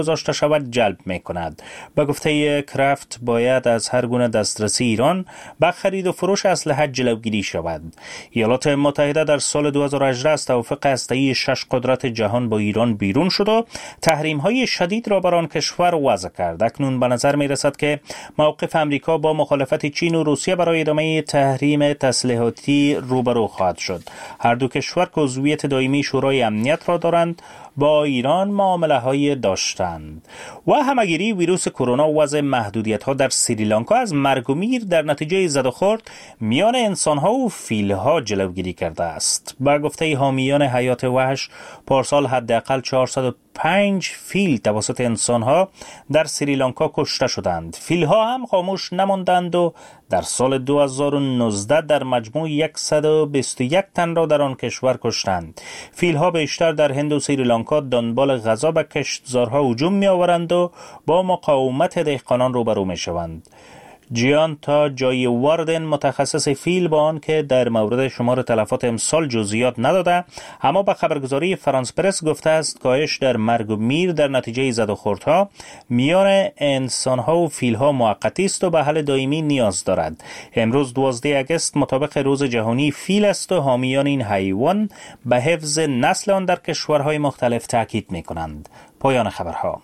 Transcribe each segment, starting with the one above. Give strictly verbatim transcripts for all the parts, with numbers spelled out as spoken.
گذاشته شود جلب می کند. به گفته کرافت باید از هر گونه دسترسی ایران به خرید و فروش اسلحه جلوگیری شود. ایالات متحده در سال دو هزار و هجده از توافق هسته‌ای شش قدرت جهان با ایران بیرون شد و تحریم‌های شدید را بر آن کشور وضع کرد. اکنون به نظر می‌رسد که موقف امریکا با مخالفت چین و روسیه برای ادامه تحریم تسلیحاتی روبرو خواهد شد. هر دو کشور که عضویت دائمی شورای امنیت را دارند با ایران معامله‌های داشتند. و همگیری ویروس کرونا و وضع محدودیت‌ها در سریلانکا از مرگ و میر در نتیجه زد و خورد میان انسان‌ها و فیل‌ها جلوگیری کرده است. با گفته حامیان حیات وحش پارسال حداقل چهارصد و پنج فیل توسط انسان‌ها در سریلانکا کشته شدند. فیل‌ها هم خاموش نماندند و در سال دو هزار و نوزده در مجموع صد و بیست و یک تن را در آن کشور کشتند. فیل‌ها بیشتر در هند و سریلانکا دنبال غذا به کشتزارها هجوم می‌آورند و با مقاومت دهقانان روبرو می‌شوند. جیان تا جای واردن متخصص فیل با آن که در مورد شمار تلفات امسال جزئیات نداده اما به خبرگزاری فرانس پرس گفته است کاهش در مرگ و میر در نتیجه زد و خوردها میان انسانها و فیلها موقتی است و به حل دائمی نیاز دارد. امروز دوازده آگوست مطابق روز جهانی فیل است و حامیان این حیوان به حفظ نسل آن در کشورهای مختلف تاکید می‌کنند. پایان خبرها.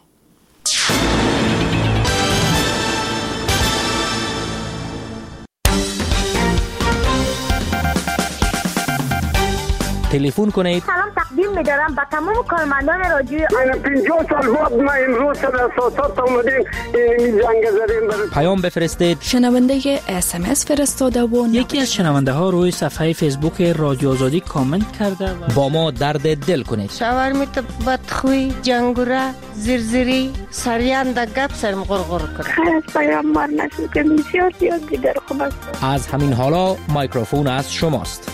تلفن کنید. سلام تقدیم می‌دارم به تمام کارمندان رادیوی من پنجاه سال بعد ما امروز در اساسات اومدیم این زنگ زدیم برای پیام بفرستید. شنونده اس ام اس فرستاده و یکی از شنونده ها روی صفحه فیسبوک رادیو آزادی کامنت کرده و با ما درد دل کنید. شاورمیت بدخوی جنگوره زرزری سریان در گپ سرم غرغر کنه. خیلی پیام مار نشد که بسیار زیاد دیگر خوب است. از همین حالا میکروفون از شماست.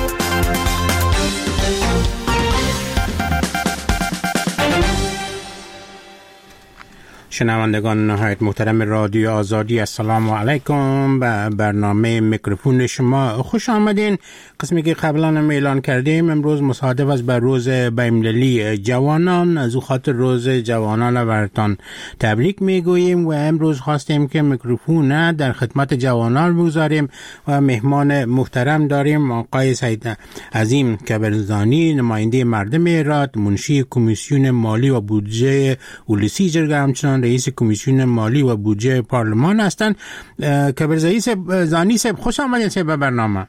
شنوندگان نهایت محترم رادیو آزادی، السلام علیکم. به برنامه میکروفون شما خوش آمدین. قسمی که قبلا هم اعلان کردیم امروز مصادف است بر روز بین‌المللی جوانان، از او خاطر روز جوانان برتان تبریک میگوییم و امروز خواستیم که میکروفون در خدمت جوانان بگذاریم و مهمان محترم داریم آقای سید عظیم کبرزانی، نماینده مردم ایران، منشی کمیسیون مالی و بودجه اولسی جرگه، همچنان رئیس کمیسیون مالی و بودجه پارلمان هستند. کبرزانی صاحب خوش آمدید به برنامه.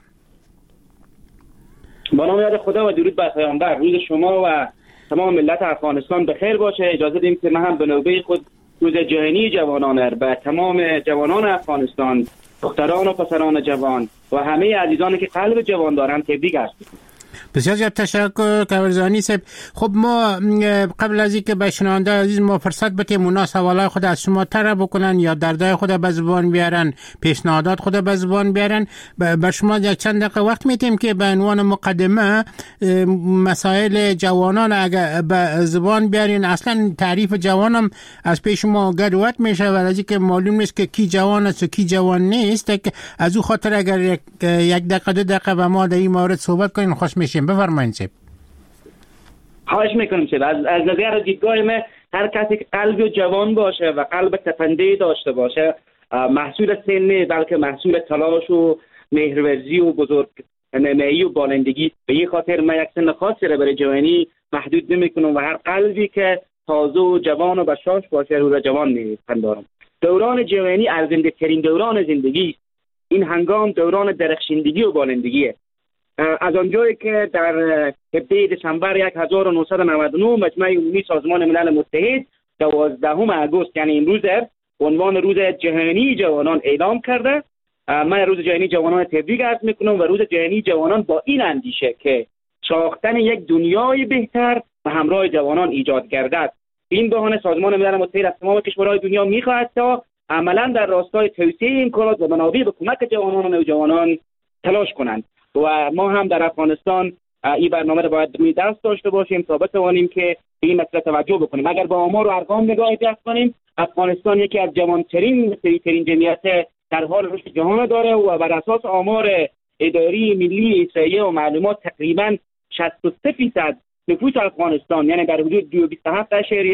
با نام یاد خدا و درود بر پیامبر. روز شما و تمام ملت افغانستان بخیر باشه. اجازه بدید که من هم به نوبه خود روز جهانی جوانان به تمام جوانان افغانستان، دختران و پسران جوان و همه عزیزانی که قلب جوان دارن تبریک هست. بسیار زیاد تشکر کبرزانی صاحب. خب ما قبل از اینکه به شنونده عزیز ما فرصت بدیم اونا سوالای خود از شما طرح بکنن یا دردای خود به زبان بیارن، پیشنهادات خود به زبان بیارن، به شما یک چند دقیقه وقت میدیم که به عنوان مقدمه مسائل جوانان اگر به زبان بیارین. اصلا تعریف جوانم از پیش ما گدوت میشه و از اینکه معلوم نیست که کی جوان است و کی جوان نیست. از او خاطر اگر یک دقیقه دو دقیقه با ما در این مورد صحبت کنین خوش میشیم. بفرمایید شب. خواهش میکنم شب. از از نظر دیدگاه من هر کسی که قلب جوان باشه و قلب تپنده داشته باشه محصول سن نیست، بلکه محصول تلاش و مهرورزی و بزرگ نمایی و بالندگی. به این خاطر من یک سن خاصی را برای جوانی محدود نمیکنم و هر قلبی که تازه و جوان و بشاش باشه رو را جوان میپندارم. دوران جوانی ارزنده ترین دوران زندگی، این هنگام دوران درخشندگی و بالندگیه. از آنجایی که در هفده دسامبر هزار و نهصد و نود و نه مجمع عمومی سازمان ملل متحد دوازدهم آگوست یعنی امروز به عنوان روز جهانی جوانان اعلام کرده، من روز جهانی جوانان تبریک عرض میکنم و روز جهانی جوانان با این اندیشه که ساختن یک دنیای بهتر و همراه جوانان ایجاد گردد. این بهانه سازمان ملل متحد از تمام کشورهای دنیا میخواهد تا عملا در راستای توسعه امکانات و منابع به کمک جوانان و نوجوانان تلاش کنند و ما هم در افغانستان این برنامه رو باید روی دست داشته باشیم تا بتوانیم که به این مسئله توجه بکنیم. اگر با آمار و ارقام نگاه کنیم افغانستان یکی از جوانترین ترین جمعیت در حال رشد جهان داره و بر اساس آمار اداری ملی احصایه و معلومات تقریبا شصت و سه فیصد نفوس افغانستان یعنی در حدود بیست و هفت اشاریه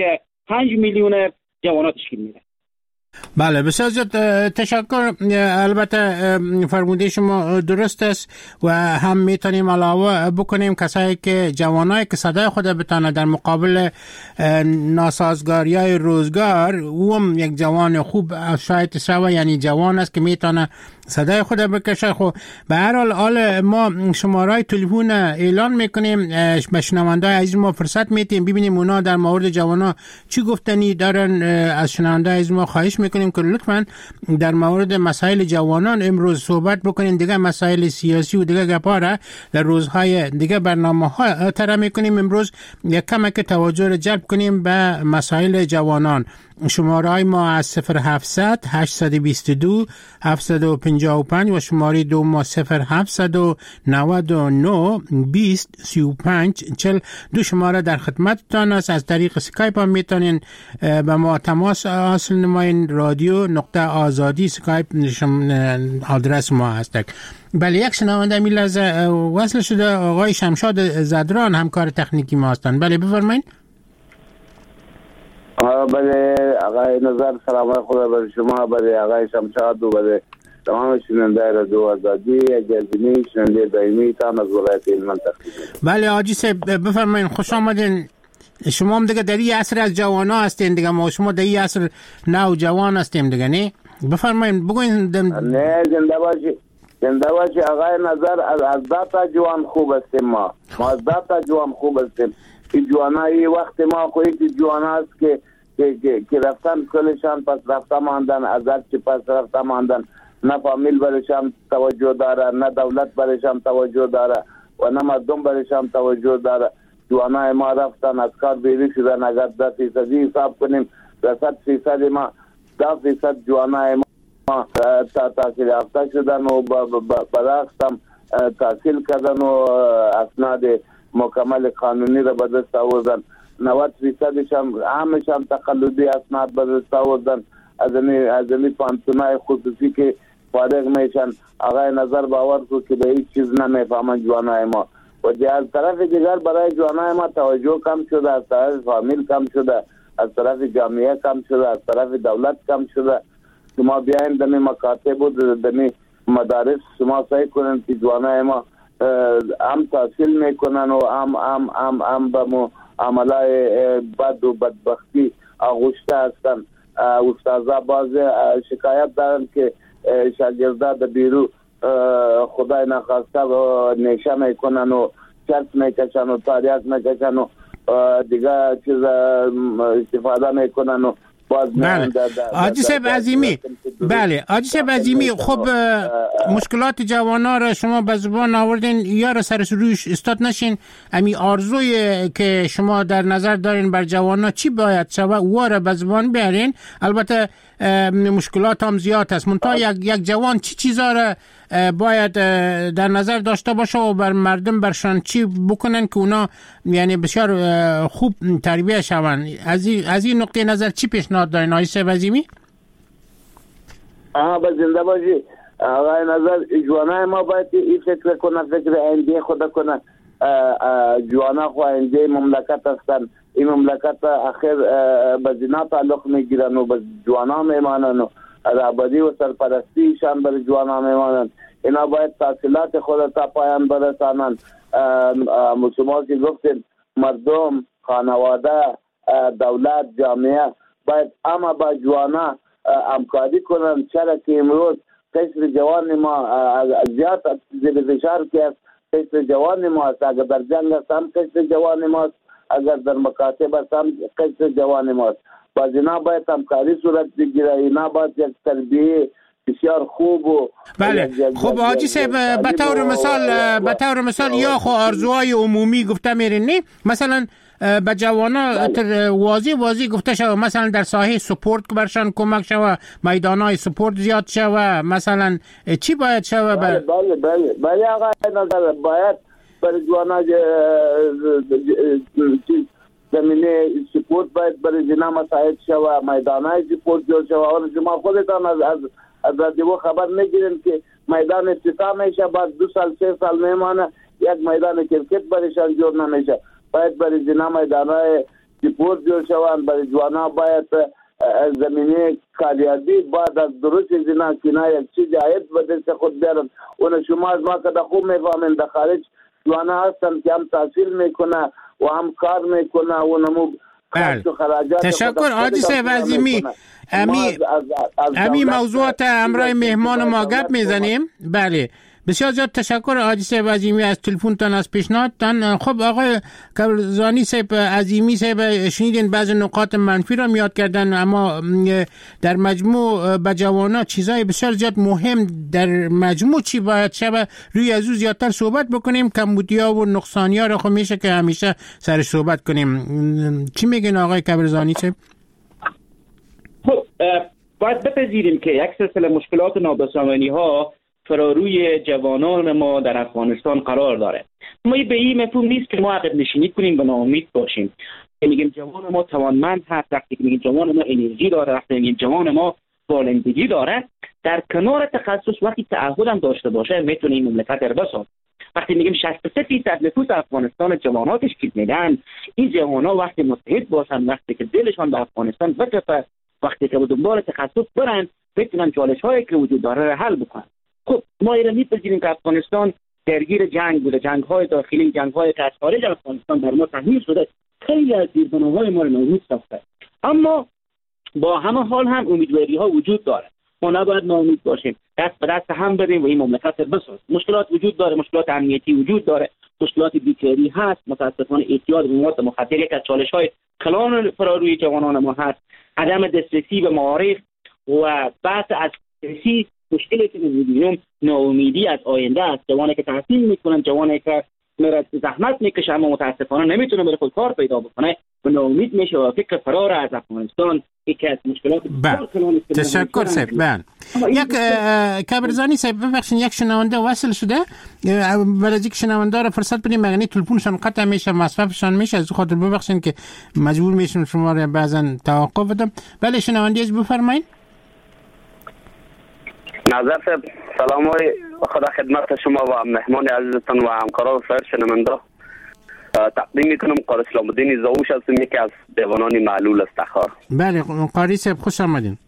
پنج میلیون جوانات تشکیل میده. بله بسیار زیاد تشکر. البته فرموده شما درست است و هم میتونیم علاوه بکنیم کسایی که جوانایی که صدای خود بتانه در مقابل ناسازگاری های روزگار او هم یک جوان خوب شاید شوه، یعنی جوان است که میتونه صدای خود بکشه. خب به هر حال حال ما شماره تلفن اعلان میکنیم، به شنونده‌های عزیز ما فرصت میدیم ببینیم اونا در مورد جوانا چی گفتنی دارن. از شنونده‌های عزیز ما خواهش میکنیم که لطفاً در مورد مسائل جوانان امروز صحبت بکنین. دیگه مسائل سیاسی و دیگه گپا را در روزهای دیگه برنامه‌ها طرح میکنیم. امروز یک کمک توجه را جلب کنیم به مسائل جوانان. شماره های ما از صفر هفتصد هشتصد و بیست و دو هفتصد و پنجاه و پنج و شماره دو ما صفر هفتصد و نود و نه بیست سی و پنج چهل دو شماره در خدمتتان است. از طریق اسکایپ هم میتونین به ما تماس حاصل نماین. رادیو نقطه آزادی اسکایپ آدرس ما هست. بله یک شنونده می لحظه وصل شده، آقای شمشاد زدران همکار تکنیکی ما هستند. بله بفرمایید. بله آقای نظر سلام خدا بر شما، بله آقای شمشاد و بله تمام شنونده رادیو آزادی گزینی شنونده دائمی تام از ولایت هلمند. بله حاجی صاحب بفرمایید، خوش آمدین. شما هم دیگه در این عصر از جوانا هستین دیگه، ما شما در این عصر نو جوان هستیم دیگه، نه بفرمایید بگوین. دم... نه زنده باشی زنده باشی آقای نظر. از از داتا جوان خوب هستیم، ما ما از داتا جوان خوب هستیم. این جوانایی وقت ما خویی که جوان هست که که که, که رفتن کلشان پس رفته ماندن، از هر چی پس رفته ماندن. نه فامیل برشان توجه داره، نه دولت برشان توجه داره و نه مردم برشان توجه داره. جوانای ما رفتن از کار بیری شدن. اگر ده فیصدی حساب کنیم ده صد فیصد ما ده فیصد جوانای ما تا تحصیل یافته شدن و برعکس هم تحصیل کردن و اسناد مکمل قانونی را به دست آوردن. نود فیصدش هم همش هم تقلدی اسناد به دست آوردن. از این از این پانتونای خصوصی که فارغ میشن. آقای نظر باور کو که به هیچ چیز نمیفهمن جوانای ما. و از طرف دیگر برای جوانای ما توجه کم شده، از طرف فامیل کم شده، از طرف جامعه کم شده، از طرف دولت کم شده. شما بیاین دمی مکاتب و دمی مدارس شما سعی کنن که جوانای ما هم تحصیل میکنن و هم هم هم هم به معاملای بد و بدبختی آغشته هستن. استادا باز شکایت دارن که شاگردا در بیرو خدای نخواسته و نیشه میکنن و چرس میکشن و تاریخ میکشن و دیگه چیز استفاده میکنن و بله حاجی صاحب عظیمی. بله حاجی صاحب عظیمی، خب مشکلات جوانا را شما به زبان آوردین، یا را سرش روش استاد نشین. امی آرزوی که شما در نظر دارین بر جوانا چی باید شود و را به زبان بیارین. البته مشکلات هم زیاد است، منتها یک یک جوان چی چیزا را باید در نظر داشته باشه و بر مردم برشان چی بکنن که اونا یعنی بسیار خوب تربیه شون. از این از این نقطه نظر چی پیشنهاد دارین آقای صاحب عظیمی؟ آها به زنده باشی آقای نظر. جوانای ما باید این فکر کنه، فکر آینده خود کنه. جوانا خو آینده مملکت هستن. این مملکت آخر به زنا تعلق میگیرن و به جوانا میمانن و آبادی و سرپرستیشان بر جوانا میمانن. اینا باید تحصیلات خود تا پایان برسانن. شما که گفتین مردم، خانواده، دولت، جامعه باید اما با جوانا همکاری کنن. چرا که امروز قشر جوان ما زیاد زیر فشار که قشر جوان ما است. اگر در جنگ است هم قشر جوان ما است، اگر در مکاتب است هم قشر جوان ما است. باز اینا باید همکاری صورت بگیره. اینا باید یک تربیه بسیار خوب و بله. خب حاجی صاحب به طور مثال به طور مثال یا خو آرزوهای عمومی گفته میرین، نه مثلا به جوانا تر واضح واضح گفته شوه مثلا در ساحه سپورت برشان کمک شوه، میدانهای سپورت زیاد شوه، مثلا چی باید شوه؟ بله بله بله بله آقای نظر باید برای جوانا زمینه سپورت باید برای جنا مساعد شوه، میدانهای سپورت جور شوه. اور شما خودتان از از از رادیو خبر میگیرین که میدان افتتاح میشه، بعد دو سال سه سال میمانه یک میدان کرکت برایشان جور نمیشه. باید برای جنا میدانهای سپورت جور شوند. برای جوانان باید زمینه کاریابی بعد از درست زنا کنار یک چیز عاید به دست خود بیارن. اون شما از ما که خوب میفهمین در خارج جوانا هستن که هم تحصیل میکنه و هم کار میکنه و نمو تشکر حاجی صاحب عظیمی. امی امی موضوعات امرای مهمان ما گپ میزنیم. بله بسیار زیاد تشکر حاجی صاحب عظیمی از تلفنتان از پیشنهادتان. خب آقای کبرزانی صاحب عظیمی صاحب شنیدین بعضی نقاط منفی را میاد کردن، اما در مجموع به جوانا چیزای بسیار زیاد مهم در مجموع چی باید شب روی از او زیادتر صحبت بکنیم. کمبودیا و نقصانیا را خب میشه که همیشه سرش صحبت کنیم. چی میگین آقای کبرزانی صاحب؟ خب باید بپذیریم که یک سلسله مشکلات نابسامانی ها فراروی جوانان ما در افغانستان قرار داره. ما به این مفهوم نیست که ما عقب نشینی کنیم و ناامید باشیم. میگیم جوان ما توانمند هست، وقتی میگیم جوان ما انرژی داره، وقتی میگیم جوان ما بالندگی داره، در کنار تخصص وقتی تعهد هم داشته باشه میتونه این مملکت رو بسازه. وقتی میگیم شصت و سه درصد نفوس افغانستان جوانات تشکیل میدن، این جوانا وقتی متحد باشن، وقتی که دلشان به افغانستان بچسبه، وقتی که به دنبال تخصص برن، بتونن چالش هایی که وجود داره رو حل بکنن. خب ما اینا میپذیریم که افغانستان درگیر جنگ بوده، جنگ های داخلی، جنگ های از خارج افغانستان در ما تحمیل شده، خیلی از زیربناهای ما رو نابود ساخته. اما با همه حال هم امیدواری ها وجود داره. ما نباید ناامید باشیم، دست به دست هم بدیم و این مملکت رو بسازیم. مشکلات وجود داره، مشکلات امنیتی وجود داره، مشکلات بیکاری هست، متاسفانه اعتیاد به مواد مخدر یک از چالش های کلان فراروی جوانان ما هست، عدم دسترسی به معارف و بحث از سیاسی. مشکلی که می‌بینیم ناامیدی از آینده است. جوانی که تحصیل میکنن، جوانی که میره زحمت میکشه اما متاسفانه نمیتونه برای خود کار پیدا بکنه و ناامید میشه و فکر فرار از افغانستان یکی از مشکلات بله. تشکر صاحب. بله یک کبرزانی صاحب ببخشید یک شنونده وصل شده، برای اینکه شنونده را فرصت بدیم معنی تلفنشون قطع میشه، مصرفشون میشه، از خاطر ببخشید که مجبور میشم شما را بعضا توقف بدم. بله شنونده از بفرمایید. نظر صاحب سلام های خدا خدمت شما و مهمان عزیزتان و همکاران سایر شنونده تقدیم میکنم. قاری اسلام الدین زاوش هستم، یکی از جوانان معلول استخار. بله قاری صاحب خوش آمدین.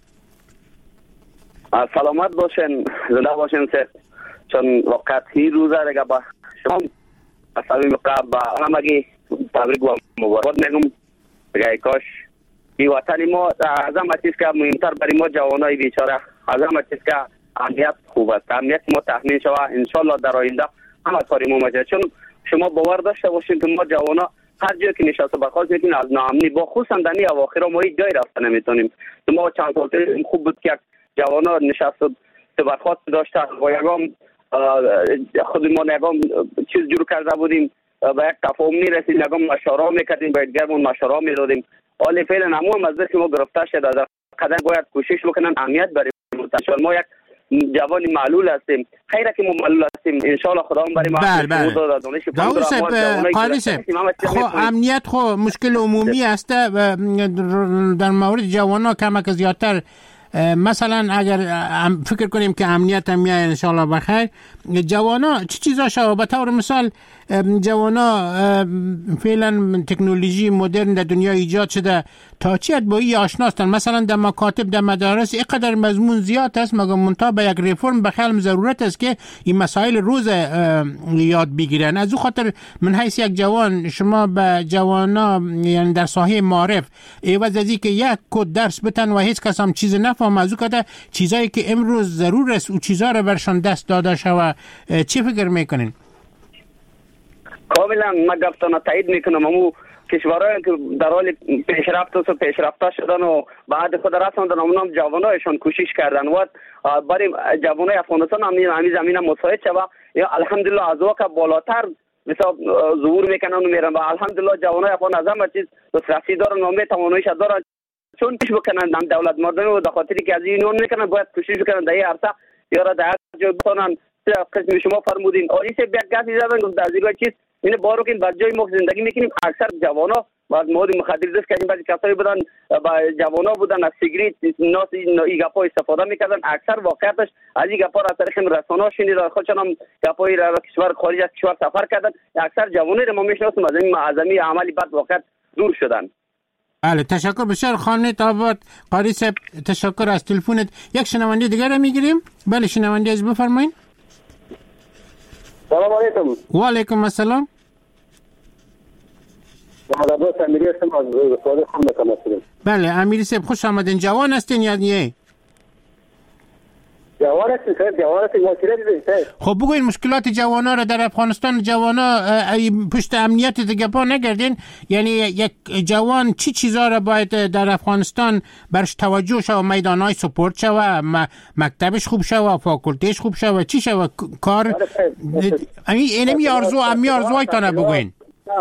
سلامت باشین، زنده باشین صاحب. چون وقت هی روزه دیگه با شما اصلا قبل با همگی تبریک و مبارک میگم. دیگه کاش این وطن ما از همه چیز که مهمتر برای ما جوانای بیچاره، از همه چیز که امنیت خوب است، امنیت ما تامین شود انشالله در آینده همه کاری ما مجد. چون شما باور داشته باشین که ما جوانا هر جایی که نشسته برخواست میکنیم از ناامنی با خصوصا در این اواخر ما هیچ جایی رفته نمیتونیم. ما چند سال پیش خوب بود که جوانا نشسته برخواست داشته و یگام خودمون یگام چیز جور کرده بودیم، به یک تفاهم میرسید، یگام مشوره میکردیم، به دیگرمون مشوره میدادیم. حالا فعلا همون از دست ما گرفته شده، در قدر باید کوشش بکنن امنیت برای متشال. ما یک جوان معلول هستیم، خیره که ما معلول هستیم، انشالله خدا هم برای ما بله بله داور صاحب قاری صاحب خب امنیت خب مشکل عمومی است در مورد جوانا کمک زیادتر. مثلا اگر فکر کنیم که امنیت هم میاد انشالله بخیر، جوانا چه چیزا شو؟ به طور مثال جوانا فعلا تکنولوژی مدرن در دنیا ایجاد شده، تا چی با این آشناستن؟ مثلا در مکاتب در مدارس اینقدر مضمون زیاد است، مگر منتها به یک ریفرم بخلم ضرورت است که این مسائل روز یاد بگیرن. از او خاطر من حیث یک جوان شما به جوانا یعنی در ساحه معارف عوض از اینکه یک کد درس بتن و هیچ کس هم چیز نفهم، از او کده چیزایی که امروز ضرور است او چیزا رو برشان دست داده شود، چی فکر میکنین؟ کاملا من گفتم تایید میکنم. همون کشورهایی که در حال پیشرفت و پیشرفته شدن و بعد خود رساندن اونم جوانایشان کوشش کردن و برای جوانای افغانستان هم همین زمینه مساعد شود. یا الحمدلله از وقت بالاتر مثلا ظهور میکنن و میرن و الحمدلله جوانای افغان از همه چیز دسترسی دارن و میتوانایش دارن، چون پیش بکنن هم دولت مردمی و در خاطری که از این نون میکنن باید کوشش بکنن در این عرصه یا در جای بتونن قسم شما فرمودین آلی سے بیگ گاسی زدن در دیگه چیز این بارو که بعد جای ما زندگی میکنیم اکثر جوانا بعد مواد مخدر دست کردیم، بعضی کسایی بودن با جوانا بودن از سیگریت ناس این گپا استفاده میکردن. اکثر واقعیتش از این گپا را طریق رسانه‌ها شنیدن، خودشان هم گپایی را کشور خارج از کشور سفر کردن. اکثر جوانی رو ما میشناسیم از این معظمی عملی بعد واقعیت دور شدن. بله تشکر بسیار. خانه آباد قاری صاحب تشکر از تلفنت. یک شنونده دیگر رو میگیریم. بله شنونده از بفرمایید. سلام علیکم. و علیکم السلام. محمد عباس امیری هستم از صادق خانه هستم. بله امیری صاحب خوش آمدین. جوان هستین یا نه؟ جوان هستین صاحب، جوان هستین. مشکلات دارید. خب بگوین مشکلات جوانا را در افغانستان. جوانا پشت امنیت دیگه پا نگردین، یعنی یک جوان چی چیزا را باید در افغانستان برش توجه شود؟ میدانهای سپورت شود، مکتبش خوب شود، فاکولتیش خوب شود، چی شود کار؟ اینمی آرزو امی آرزوهایتان بگوین.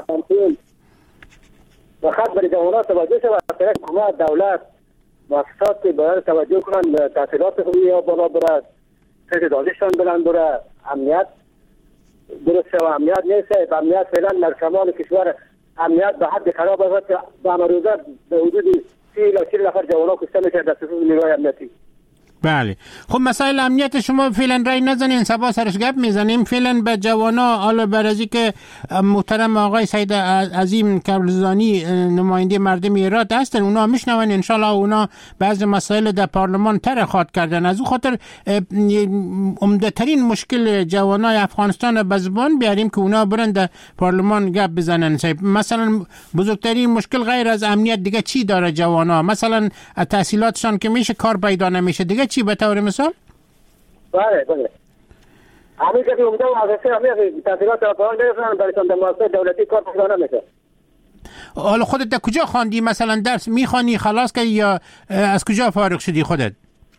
فقط برای جوانان توجه شود. حکومت، دولت، مؤسسات باید توجه کنند، تحصیلات خوبی ها بالا برد، سطح دانششان بلند برد، امنیت درست شود. امنیت نیست، امنیت فعلا در شمال کشور امنیت به حد خراب است که به امروزه به حدود سی الی چهل نفر جوانان کشته میشه در صفوف نیروهای امنیتی. بله خب مسائل امنیت شما فعلا رای نزنین، سبا سرش گپ میزنیم. فعلا به جوانا، حالا برازی که محترم آقای سید عظیم کبرزانی نماینده مردم ایران هستن، اونا میشنون ان شاء الله. اونا بعضی مسائل در پارلمان طرح خواد کردن. از اون خاطر عمده ترین مشکل جوانای افغانستان به زبان بیاریم که اونا برن در پارلمان گپ بزنن. مثلا بزرگترین مشکل غیر از امنیت دیگه چی داره جوانا؟ مثلا تحصیلاتشان که میشه کار پیدا نمیشه، دیگه چی به طور مثال؟ بله بله همین که اومده و حضرسی همین تحصیلات را پایان برسونن برایشان در مؤسسه دولتی کار پیدا نمیشه. حالا خودت در کجا خواندی؟ مثلا درس میخوانی خلاص که یا از کجا فارغ شدی خودت؟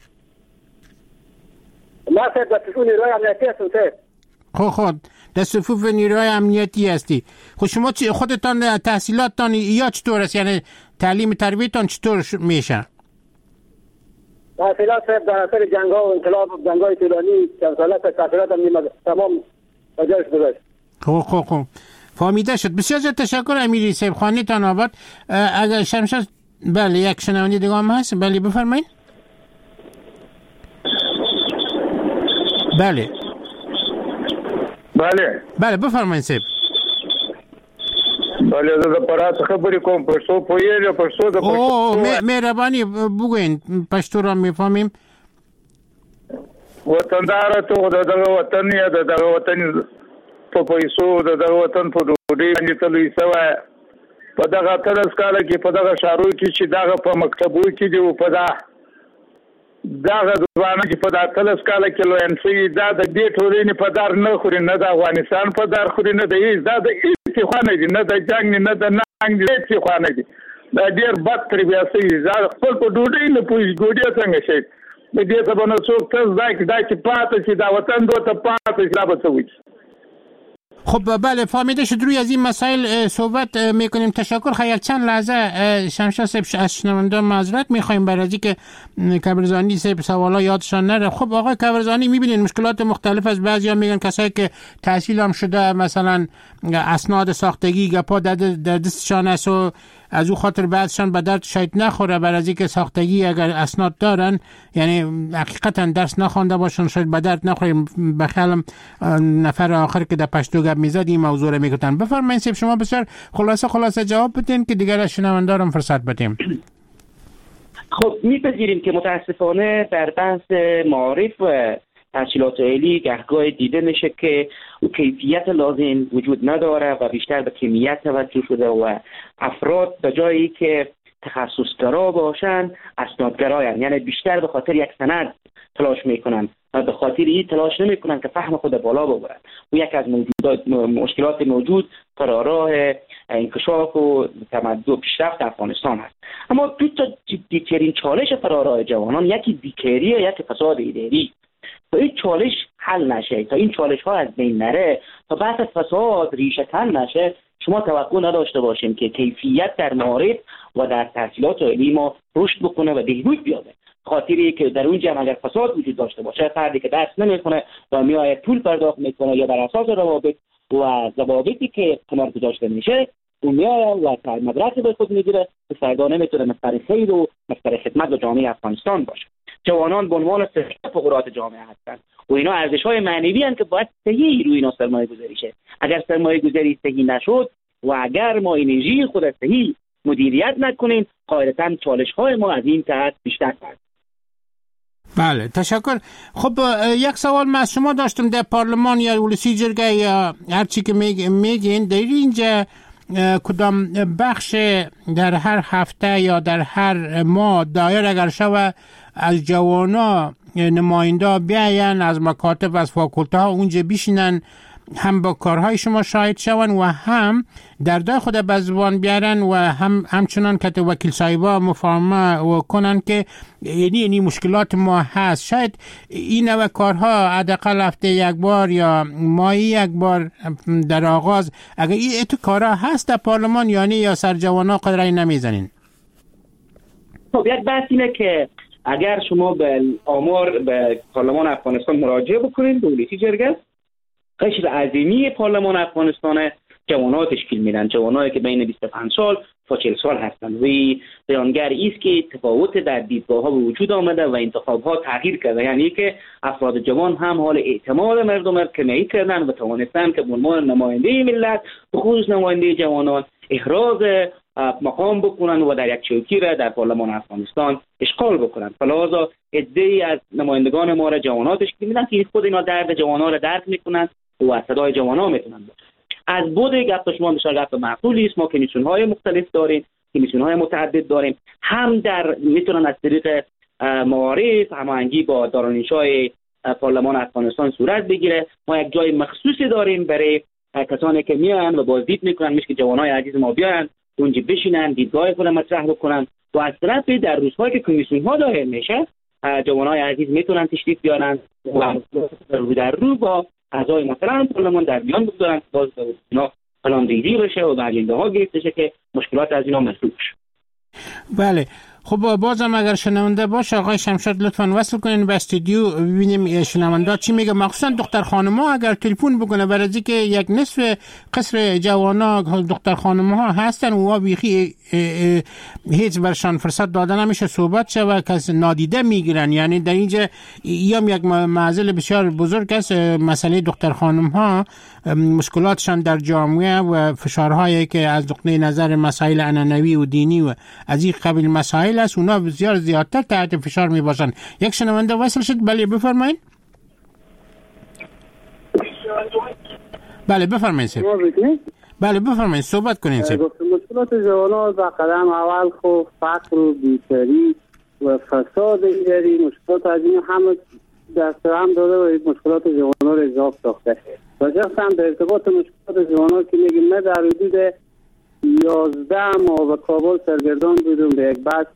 ما سید در صفوف نیروهای امنیتی هستم. خب خود در صفوف نیروهای امنیتی هستی. خب شما خودتان تحصیلاتتان یا چطور است؟ یعنی تعلیم تربیتان چطور میشه؟ تحصیلات صاحب در اثر جنگ ها و انقلاب جنگ های طولانی چند ساله تحصیلات هم نیمه تمام بجایش گذاشت. خب خب خب فهمیده شد. بسیار زیاد تشکر امیری صاحب. خانه تان آباد. اگر شمشاد بله یک شنونده دیگه هم هست. بله بفرمایید. بله بله بله بفرمایید صاحب. بله زه پرات خبرې کوم پښتو پوهیږم پښتو د او مهرباني بګوین پښتو را میفهمیم. وطندار ته د دغه وطن یا د دغه وطن په پیسو د دغه وطن په ډوډۍ باندې تلوي سوا په دغه ترس کاله کې په دغه شارو کې چې دغه په مکتبو کې دی په دا دغه ځوانان چې په دغه ترس کاله کې لوینسي دا د دې ټولنې په دار نه خوري، نه د افغانستان په دار خوري، نه د هیڅ دا د هیڅ خوانه دي، نه د جنگ نه د ننګ هیڅ خوانه دي. دا ډېر بد تربیه سوي. دا خپل په ډوډۍ نه پوهېږي ګوډې څنګه شي د دې ته به نه څوک تس دا دا چې پاتې شي دا وطن دوته پاتې شي دا به څه وکړي. خب بله فهمیده شد. روی از این مسائل صحبت میکنیم. تشکر. خیلی چند لحظه شمشاد صاحب از شنونده معذرت میخوایم برای اینکه کبرزانی صاحب سوالا یادشان نره. خب آقای کبرزانی میبینین مشکلات مختلف از بعضیا میگن کسایی که تحصیل هم شده مثلا اسناد ساختگی گپا در دستشان است و از او خاطر بعدشان به درد شاید نخوره برای اینکه ساختگی اگر اسناد دارن یعنی حقیقتا درس نخوانده باشن شاید به درد نخوره. بخیالم نفر آخر که در پشتو گپ میزد این موضوع رو میگفتن. بفرمایید صاحب شما بسیار خلاصه خلاصه جواب بدین که دیگر شنوندارم فرصت بدیم. خب میپذیریم که متاسفانه در بحث معارف و تحصیلات عالی گهگاه دیده میشه که کیفیت لازم وجود نداره و بیشتر به کمیت توجه شده و افراد به جایی که تخصصگرا باشن اسنادگرایان، یعنی بیشتر به خاطر یک سند تلاش میکنن و به خاطر این تلاش نمیکنن که فهم خود بالا ببرن. و یک از موجودات مشکلات موجود فراراه انکشاف و تمدن پیشرفت افغانستان هست. اما دو تا جدی‌ترین چالش فراراه جوانان، یکی بیکاری و یکی فساد اداری. تا این چالش حل نشه، تا این چالش ها از بین نره، تا بحث فساد ریشه کن نشه، شما توقع نداشته باشیم که کیفیت در معارف و در تحصیلات عالی ما رشد بکنه و بهبود بیابه. خاطری که در اون جمع اگر فساد وجود داشته باشه، فردی که درس نمیکنه و میآید پول پرداخت میکنه یا بر اساس روابط و ضوابطی که کنار گذاشته میشه اون میآید و مدرک به خود میگیره که فردا نمیتونه مصدر خیر و مصدر خدمت به جامعه افغانستان باشه. جوانان به عنوان فقرات جامعه هستند و اینا ارزش‌های معنوی هستند که باید صحیح روی اینا سرمایه گذاری شه. اگر سرمایه گذاری صحیح نشد و اگر ما انرژی خود صحیح مدیریت نکنیم، قاعدتاً چالش های ما از این تحت بیشتر خواهد. بله تشکر. خب یک سوال من از شما داشتم، در پارلمان یا ولسی جرگه یا هر چی که میگین در اینجا کدام بخش در هر هفته یا در هر ماه دایر اگر شوه از جوانا نماینده بیاین از مکاتب از فاکولته ها اونجا بشینن، هم با کارهای شما شاهد شون و هم در دای خود به زبان بیارن و هم همچنان که وکیل صاحبا مفاهمه و کنن که یعنی یعنی مشکلات ما هست. شاید این نوع کارها حداقل هفته یک بار یا ماهی یک بار در آغاز اگر این اتو کارها هست در پارلمان یعنی یا سر جوانا قدرهی نمیزنین. خب یک بحث اینه که اگر شما به آمار به پارلمان افغانستان مراجعه بکنید، دولتی جرگه قشر عظیمی پارلمان افغانستان جوان‌ها تشکیل میدن، جوانایی که بین بیست و پنج سال تا چهل سال هستند. و بیانگر است که تفاوت در دیدگاه‌ها به وجود آمده و انتخاب‌ها تغییر کرده، یعنی که افراد جوان هم حال اعتماد مردم را کمی کردن و توانستن که به عنوان نماینده ملت به خصوص نماینده جوانان احراز مقام بکنن و در یک چوکی را در پارلمان افغانستان اشغال بکنن. فلذا عده‌ای از نمایندگان ما را جوان‌ها تشکیل میدن که خود اینا درد جوان‌ها را درک میکنن و صدای جوان‌ها میتونن. از بود گپ شما بسیار گپ معقولی است. ما کمیسیون‌های مختلف داریم، کمیسیون‌های متعدد داریم، هم در میتونن از طریق معارف هماهنگی با دارالانشای پارلمان افغانستان صورت بگیره. ما یک جای مخصوصی داریم برای کسانی که میان و بازدید میکنن، میشه که جوانای عزیز ما بیان اونجا بشینن دیدگاه خود مطرح بکنن و از طرف در روزهایی که کمیسیون ها دایر میشه جوانای عزیز میتونن تشریف بیارن و رو در رو با اعضای محترم پارلمان در بیان بگذارن، باز اینا پلان ریزی بشه و برآینده ها گرفته شه که مشکلات از اینا مسئول بشه. بله خب بازم اگر شنونده باشه آقای شمشاد لطفاً وصل کنین به استودیو ببینیم شنونده چی میگه، مخصوصا دختر خانم‌ها اگر تلفن بکنه، برای اینکه یک نصف قصر جوانا دختر خانم‌ها هستن و بیخی هیچ برشان فرصت داده نمیشه صحبت شه و کس نادیده میگیرن. یعنی در اینجا یام یک معضل بسیار بزرگ است مسئله دختر خانم‌ها، مشکلاتشان در جامعه و فشارهایی که از نقطه نظر مسائل عنعنوی و دینی و از این قبیل مسائل است، اونا بسیار زیادتر تحت فشار می باشن. یک شنونده وصل شد. بله بفرمایید. بله بفرمایید سید. بله بفرمایید صحبت کنین سید. مشکلات جوانان با قدم اول خو فقر و بیکاری و فساد اداری، مشکلات از این همه دست هم داده و مشکلات جوانان را اضافه ساخته. و شخصا در ارتباط مشکلات جوانان که میگیم من در حدود یازده ماه به کابل سرگردان بودم به یک بحث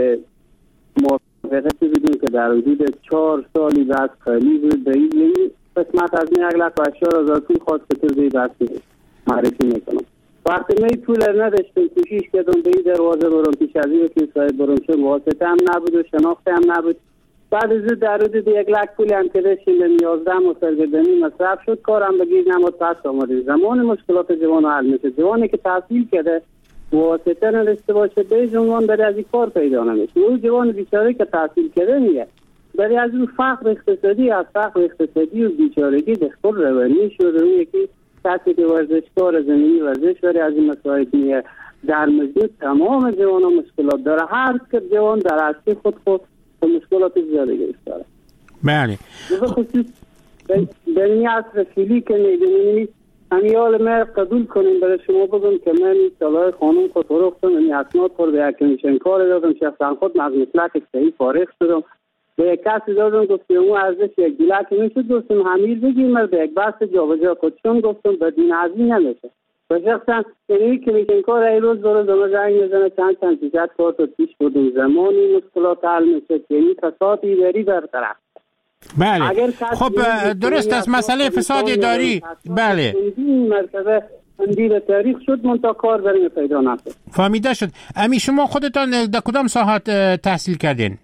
موافقتی بودیم که در حدود چهار سالی بحث خالی بود. به این قسمت از این یک لک و اشار هزار پول خواست که توی بحث معرفی میکنم. وقتی می پول نداشتم کوشش کردم به این دروازه برم پیش از این که صاحب برم، چون واسطه هم نبود و شناخته هم نبود. بعد از در حدود یک لک پولی هم که داشتیم به یازده ماه سرگردانی مصرف شد، کارم به گیر نمود، پس آمده. زمان مشکلات جوان حل میشه. جوانی که تحصیل کرده واسطه نداشته باشه به عنوان برای از این کار پیدا نمیشه. اون جوان بیچاره که تحصیل کرده میگه برای از اون فقر اقتصادی، از فقر اقتصادی و بیچارگی دخل روانی شده. اون یکی کسی که ورزشکار زمینی ورزش برای از این مسائل میگه. در مجموع تمام جوان ها مشکلات داره. هر که جوان در اصلی خود خود مشکلات زیاده گرفتاره. بله. به خصوص در این عصر فیلی که میدونید همیال من قبول کنیم برای شما بگم که من سالهای خانم خود فروختم، این اسناد خود به یک کمیشن کار دادم، شخصا خود از مسلک صحیح فارغ شدم، به یک کسی دادم گفتم اون ارزش یک دیلک میشه دوستم همیر بگیم من به یک بحث جابجا کد، چون گفتم بدین از این نمیشه. و شخصا این کمیشن کار ای روز داره زمان زنگ میزنه چند چند چیزت کار تو پیش بودیم زمانی مشکلات حل میشه که این فساد اداری برطرف. بله خب درست است مسئله فساد اداری. بله این مرتبه اندیل تاریخ شد منطقه کار برای پیدا نشد. فهمیده شد. امی شما خودتان در کدام ساحات تحصیل کردین؟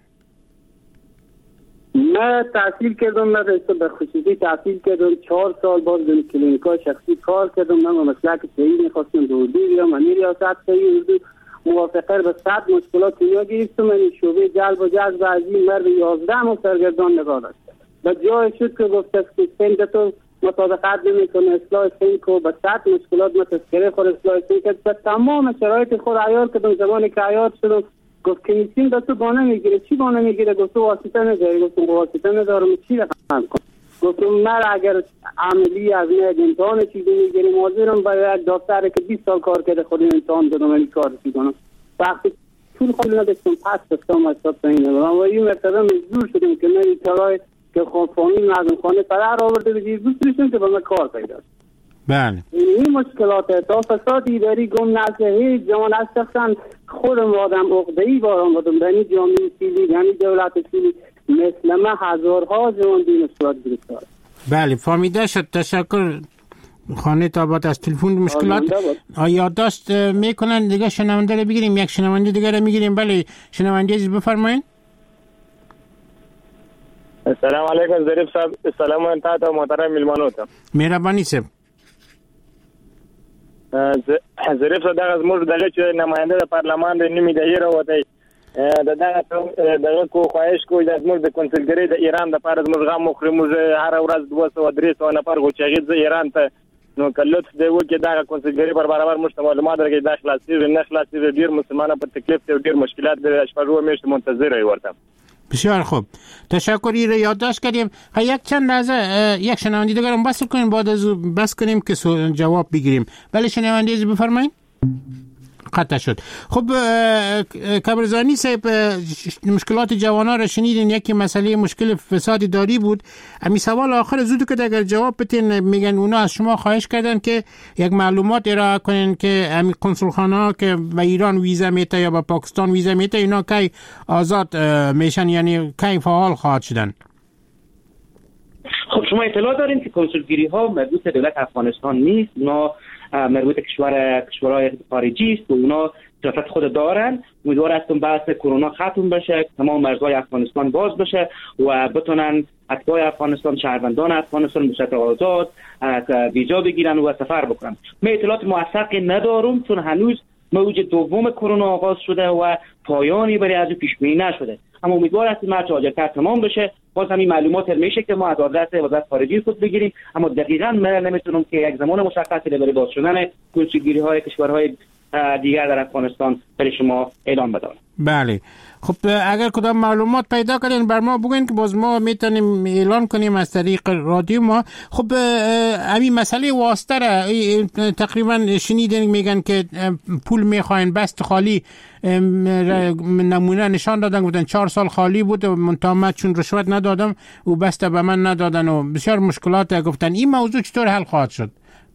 من تحصیل کردم، من به خصوصی تحصیل کردم چهار سال باز در کلینیکا شخصی کار کردم. من مسلک صحیح میخواستم به اردو بیام، من ریاست صحیح اردو موافقه به صد مشکلات اینا گرفتم. من شعبه جلب و جذب از این مرد یازده ماه سرگردان نگاه داشت. و جای شد که گفت است که سند تو مطابقت نمیکنه. اصلاح سینک و به سطح مشکلات متذکره خود اصلاح سینک به تمام شرایط خود عیار کردم. زمانی که عیار شدم گفت که میسیم دست تو بانه میگیره. چی بانه میگیره؟ گفت تو واسطه نداری. گفتم واسطه ندارم چی رقم کن. گفتم من اگر عملی از نه امتحان چیزی میگیریم حاضرم با یک دکتر که بیست سال کار کرده خود امتحان دادم ولی کار میکنم. وقتی طول خود نداشتم پس دستم از سب تایینه و این مرتبه مجبور شدیم که من کارهای که فامیل مردم خانه پدر آورده بدید دوست داشتم که با من کار پیدا. بله این مشکلات تا فساد اداری گم نشه هیچ جوان از شخصا خودم آدم عقده‌ای بارم بودم در این جامعه سیویل یعنی دولت سیویل مثل من هزارها جوان دین مشکلات گرفتار. بله فهمیده شد. تشکر خانه تابات از تلفن مشکلات یادداشت میکنن. دیگه شنونده رو بگیریم. یک شنونده دیگه رو میگیریم. بله شنونده عزیز بفرمایید. السلام علیکم ظریف صاحب. سلام انتا تا محترم میلمانوتا. مهربانی صاحب. ظریف صاحب دغه زموږ دغه چې نماینده د پارلمان د نیمې دهې راوتی د دغه دغه کو خواهش کوي د زموږ د کنسولګری د ایران د پاره زموږ غم مخري موږ هر ورځ دوه سوه درې سوه نفر غوچاغید ز ایران ته نو کلت دی وکي دغه کنسولګری پر برابر مشت معلومات درګي د خلاصي نه خلاصي ډیر مسلمانانو په تکلیف ته ډیر مشکلات د شپږو میاشتې منتظر ای ورته. بسیار خوب تشکری رو یادداشت کردیم. یک چند لحظه یک شنونده دیگر هم بس کنیم بعد از بس کنیم که جواب بگیریم. بله شنونده از بفرمایید. قطع شد. خب کبرزانی صاحب مشکلات جوانان را شنیدین. یکی مسئله مشکل فساد اداری بود. امی سوال آخر زود که اگر جواب بتین میگن اونا از شما خواهش کردن که یک معلومات ارائه کنین که امی کنسولخانه ها که به ایران ویزا میته یا به پاکستان ویزا میته اینا کی آزاد میشن یعنی کی فعال خواهد شدن. خب شما اطلاع دارین که کنسولگری ها مربوط دولت افغانستان نیست. اونا مربوط کشور کشورهای خارجی است و اونا سیاست خود دارن. امیدوار هستم بحث کرونا ختم بشه، تمام مرزهای افغانستان باز بشه و بتونن اتباع افغانستان، شهروندان افغانستان به صورت آزاد ویزا بگیرن و سفر بکنن. من اطلاعات موثقی ندارم چون هنوز موج دوم کرونا آغاز شده و پایانی برای از پیش بینی نشده. اما امیدوار هستیم هر چه عاجل‌تر تمام بشه. باز همین معلومات میشه که ما از آدرس وزارت خارجه خود بگیریم، اما دقیقاً من نمیتونم که یک زمان مشخصی برای باز شدن کنسولگری‌های کشورهای دیگر در افغانستان برای شما اعلام بدم. بله خب اگر کدام معلومات پیدا کردین بر ما بگین که باز ما میتونیم اعلان کنیم از طریق رادیو ما. خب همین مسئله واسطه را تقریبا شنیدین میگن که پول میخواین بست خالی نمونه نشان دادن گفتن چهار سال خالی بود و منتهمت چون رشوت ندادم و بست به من ندادن و بسیار مشکلات گفتن. این موضوع چطور حل خواهد شد؟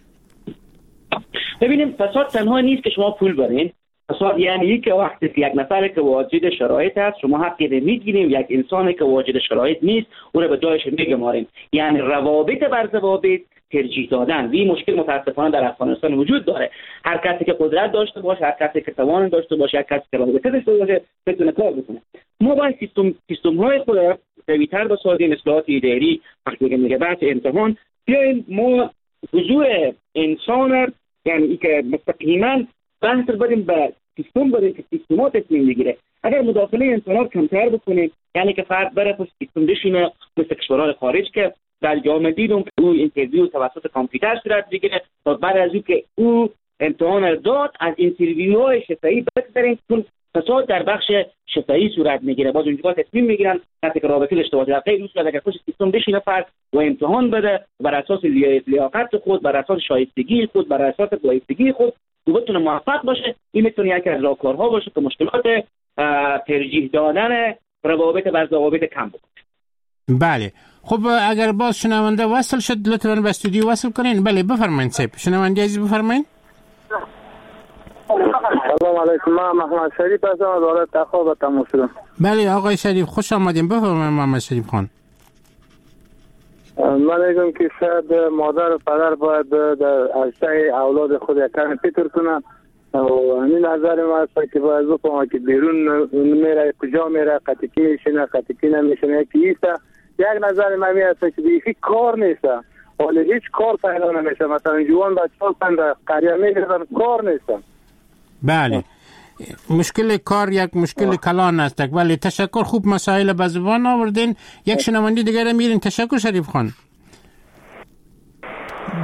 ببینیم فساد تنها نیست که شما پول برین. فساد یعنی که وقتی یک نفر که واجد شرایط است شما حقی میگیریم، یک انسانی که واجد شرایط نیست او را به جایش میگماریم. یعنی روابط بر ضوابط ترجیح دادن. و این مشکل متاسفانه در افغانستان وجود داره. هر کسی که قدرت داشته باشه، هر کسی که توان داشته باشه، هر کسی که رابطه داشته باشه بتونه کار بکنه. ما باید سیستم سیستم های خود را قوی‌تر بسازیم. اصلاحات اداری وقتی که میگه بحث امتحان بیایم ما حضور انسان یعنی ای که مستقیما بحث بدیم به سیستم بدیم که سیستمات تصمیم بگیره. اگر مداخله انسانات کمتر بکنیم یعنی که فرد بره پس سیستم بشینه مثل کشورهای خارج که در جامعه دیدم که او اینترویو توسط کامپیوتر صورت بگیره و بعد از او که او امتحان داد از اینترویوهای شفاهی بگذاریم چون فساد در بخش شفاهی صورت میگیره. باز اونجا تصمیم میگیرن کسی که رابطه داشته باشه در غیر اصول اگر خوش سیستم بشینه فرد و امتحان بده بر اساس لیاقت خود، بر اساس شایستگی خود، بر اساس بایستگی خود و بتونه موفق باشه. این میتونه یکی از راهکارها باشه که مشکلات ترجیح دادن روابط بر ضوابط کم بکنه. بله خب اگر باز شنونده وصل شد لطفاً به استودیو وصل کنین. بله بفرمایید صاحب. شنونده عزیز بفرمایید. سلام علیکم. من محمد شریف هستم از ولایت تخار تماس شدم. بله آقای شریف خوش آمدین. بفرمایید محمد شریف خان. من میگم که شاید مادر و پدر باید در عرصه اولاد خود یکم فکر کنن و این نظر ما هست که باید بفهمه که بیرون میره کجا میره قطعی میشنه قطعی نمیشنه که ایسته. یک نظر من می هست که دیگه کار نیسته ولی هیچ کار پیدا نمیشه. مثلا جوان بچه ها در قریه میگردن کار نیسته. بله مشکل کار یک مشکل کلان است. ولی تشکر خوب مسائل به زبان آوردین. یک شنونده دیگر میرین. تشکر شریف خان.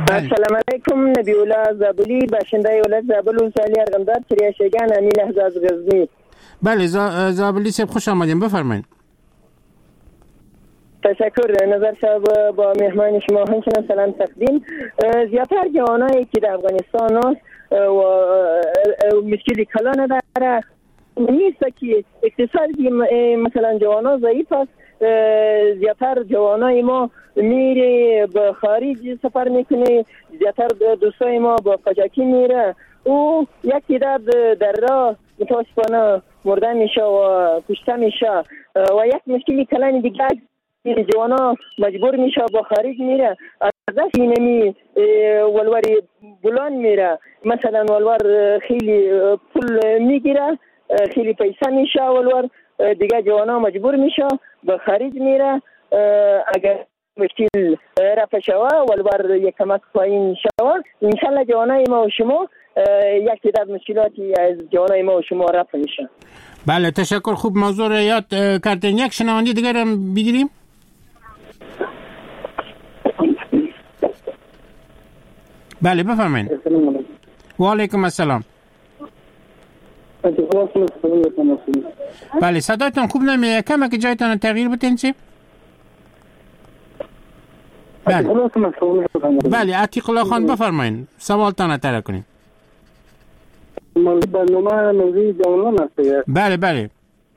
السلام علیکم. نبی‌الله زابلی باشنده ولایت زابل و سالی ارغنداب تریاشگان امی لحظه از غزنی. بله زابلی صاحب خوش آمدین، بفرمایید. تشکر. نظر صاحب با مهمان شما همچنان سلام تقدیم. زیاتر جوانایی که در افغانستان هست و مشکلی کلا نداره نیست که اقتصادی مثلا جوانا ضعیف است. زیاتر جوانای ما میره به خارج سفر میکنه، زیاتر دوستای ما با قاچاقی میره و یک تعداد در راه متاسفانه مرده میشه و کشته میشه و یک مشکلی کلان دیگه جوانا مجبور میشه با خارج میره از اینمی ولوری بلان میره، مثلا ولور خیلی پول میگیره، خیلی پیسه میشه ولور دیگه جوانا مجبور میشه به خارج میره. اگر مشکل رفع شوه ولور یک کمک پایین شوه انشالله جوانای ما و شما یک تعداد مشکلاتی از جوانای ما و شما رفع میشه. بله تشکر. خوب موضوع رو یاد کردین. یک شنونده دیگر هم بگیریم. بله بفرمایید. و علیکم السلام. بله صدایتون خوب نمیاد، کمه که جایتان تغییر بدین چی؟ بله بله عتیق الله خان بفرمایید، سوالتان اطرح کنید. برنامه موضوع جوانان است. بله بله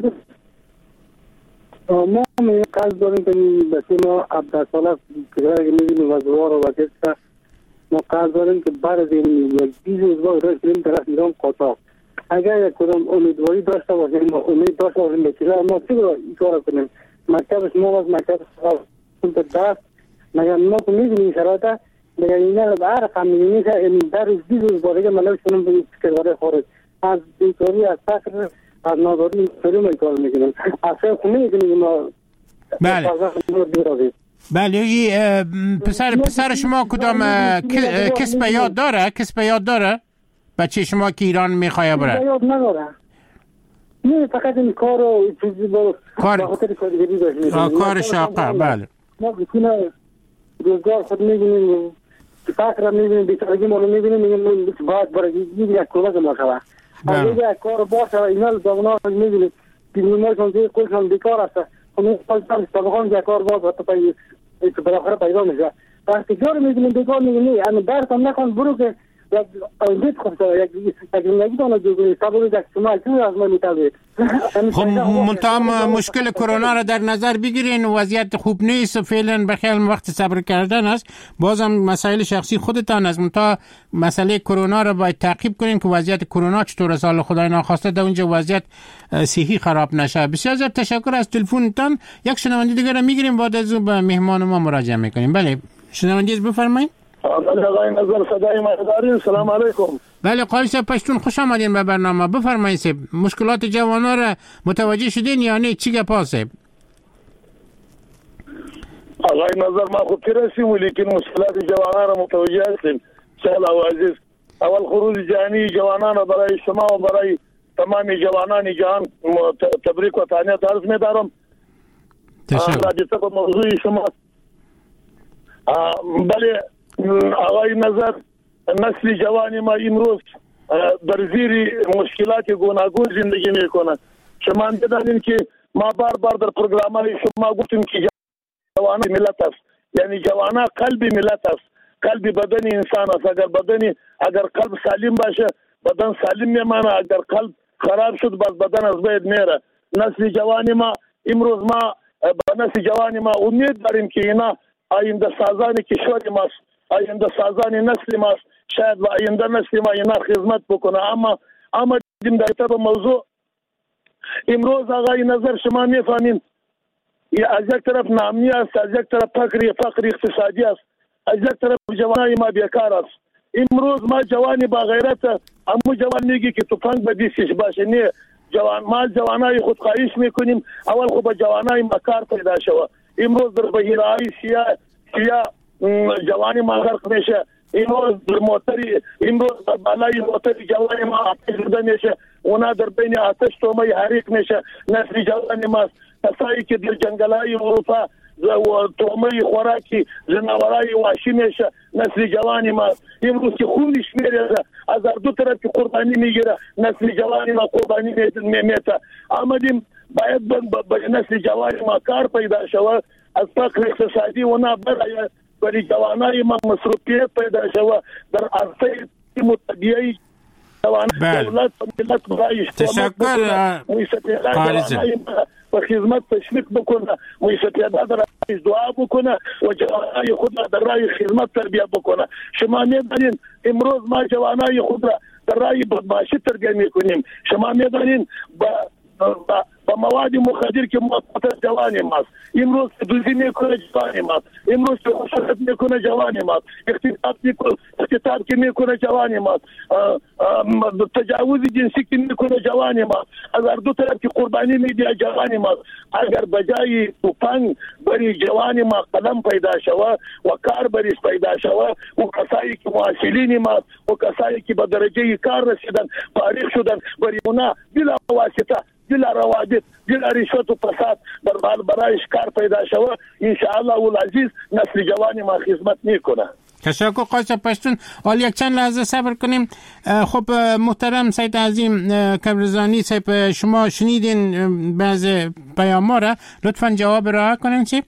ما می قصد داریم که بسیار ما هفده ساله که می‌بینیم وزوار و وزیر ما قصد داریم که بعد این یک بیست روز باید راه کنیم طرف ایران قاچاق. اگر یک کدام امیدواری داشته باشیم و امید داشته باشیم به چیزا ما چی رو این کار کنیم؟ مکتب شما از مکتب شما دست مگر ما که می‌بینیم شرایط مگر اینا به هر رقم می‌بینیم که در روز بیست روز باید منو کنم به کشور خارج از بیکاری از فقر از ناداری اینطوری ما کار میکنیم اصلا خونه میکنیم ما. بله بله پسر پسر شما کدام کسب یاد داره؟ کسب یاد داره؟ بچه شما که ایران میخواه بره؟ یاد نداره. نه فقط این کار و چیزی با کار خاطر کارگری داشت. کار شاقه. بله ما بکنه روزگار خود میبینیم فقر هم میبینیم بیچارگی ما رو میبینیم میگیم باید برای یک کمک ما شود. اگه یک کار باشه و اینا رو جوانان میبینیم بیمونایشون دیگه کلشون بیکار است خونه پالتان سابقان یک کار باز و تو پایی بالاخره پیدا میشه وقتی جا میبینیم بیکار میگیم اما درس هم نکن برو که یک آینده خود یک زندگی دانه دوگونی سابقی یک شما چون از ما میتابید. خب منتها مشکل کرونا را در نظر بگیرین و وضعیت خوب نیست و فعلا بخیال وقت صبر کردن است. بازم مسائل شخصی خودتان است، منتها مسئله کرونا را باید تعقیب کنین که وضعیت کرونا چطور است. حالا خدای ناخواسته در اونجا وضعیت صحی خراب نشه. بسیار زیاد تشکر از تلفنتان. یک شنونده دیگر را میگیریم بعد از اون به مهمان ما مراجعه میکنیم. بله شنونده بفرمایید. بله آقای نظر صدای ما دارین. سلام علیکم. بله قاضی صاحب پشتون خوش آمدین به برنامه. بفرمایید صاحب مشکلات جوانا را متوجه شدین یا نه؟ چی گپ است؟ آقای نظر ما خود رسیم ولیکن مشکلات جوانا را متوجه هستیم. سهل و عزیز اول خروج جهانی جوانان برای شما و برای تمام جوانان جهان تبریک و تهنیت عرض می‌دارم. تشکر. به موضوع شما بله آقای نظر نسل جوانی ما امروز در زیر مشکلات گوناگون زندگی میکنند. شما می‌دانید که ما بار بار در پروگرام‌های شما گفتیم که جوان ملت است، یعنی جوان قلب ملت است، قلب بدن انسان است. اگر بدن اگر قلب سالم باشه بدن سالم میمانه، اگر قلب خراب شد باز بدن از بین میره. نسل جوانی ما امروز ما به نسل جوانی ما امید داریم که اینا آینده سازان کشور ماست، آینده سازان نسل ماست، شاید و آینده نسل ما اینا خدمت بکنه. اما اما دیم در به موضوع امروز آقای نظر شما میفهمین از یک طرف ناامنی است، از یک طرف فقر فقر اقتصادی است، از یک طرف جوانای ما بیکار است. امروز ما جوانی با غیرت امو جوان میگی که تفنگ به دستش باشه، نه جوان ما جوانای خود خواهش میکنیم اول خود به جوانای ما کار پیدا شود. امروز در بهیرهای سیاه سیاه جوانی ما غرق میشه، امروز در موتری امروز در بالای موتری جوانی ما آتش زده میشه، اونا در بین آتش تومه حریق میشه. نسل جوانی ما کسایی که در جنگلهای اروپا تومه خوراکی جناورای وحشی میشه، نسل جوانی ما امروز که خون میشمیره از هر دو طرف که قربانی میگیره، نسل جوانی ما قربانی میمیته. آمدیم باید به نسل جوانی ما کار پیدا شود، از فقر اقتصادی و نه برای برای جوانای ما مصروفیت پیدا شود در عرصه متدیعی دولت و ملت برای تشکر قارزه و خدمت تشویق بکنه، مؤسسات رای دعا بکنه و جوانای خود را در رای خدمت تربیت بکنه. شما میدانین امروز ما جوانای خود را در رای بدمعشی تربیت میکنیم، شما میدانین با با مواد مخدر که مخاطر جوانی ماست، امروز دوزی میکنه جوانی ماست، امروز خشونت میکنه جوانی ماست، اختطاف میکنه اختطاف که میکنه جوانی ماست، تجاوز جنسی که میکنه جوانی ماست، از هر دو طرف که قربانی میده جوانی ماست. اگر بجای توفنگ برای جوانی ما قدم پیدا شود و کار بریش پیدا شود و کسایی که معاشلین ماست و کسایی که به درجه کار رسیدن فارغ شدن برای اونا بلا واسطه بلا روادت بلا رشوت و فساد بر برایش کار پیدا شود، انشاءالله العزیز نسل جوانی ما خدمت میکنه. تشکر قاچ پشتون. حال یک چند لحظه صبر کنیم. خب محترم سید عظیم کبرزانی صاحب، شما شنیدین بعض پیام‌ها را، لطفاً جواب را کنین. چی؟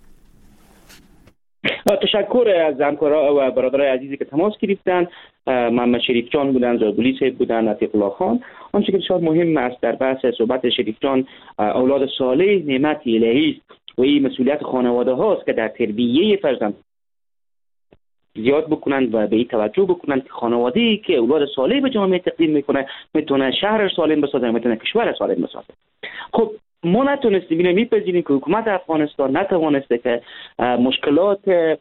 تشکر از همکارا و برادرای عزیزی که تماس گرفتن. محمد شریف جان بودن، زادولی صاحب بودن، عتیق الله خان. آنچه که بسیار مهم است در بحث صحبت شریف جان، اولاد صالح نعمت الهی است و این مسئولیت خانواده هاست که در تربیت فرزند زیاد بکنند و به این توجه بکنند که خانواده‌ای که اولاد صالح به جامعه تقدیم میکنه میتونه شهر سالم بسازه، میتونه کشور سالم بسازه. خب ما نتونستیم اینو میپذیریم که حکومت افغانستان نتوانسته که مشکلات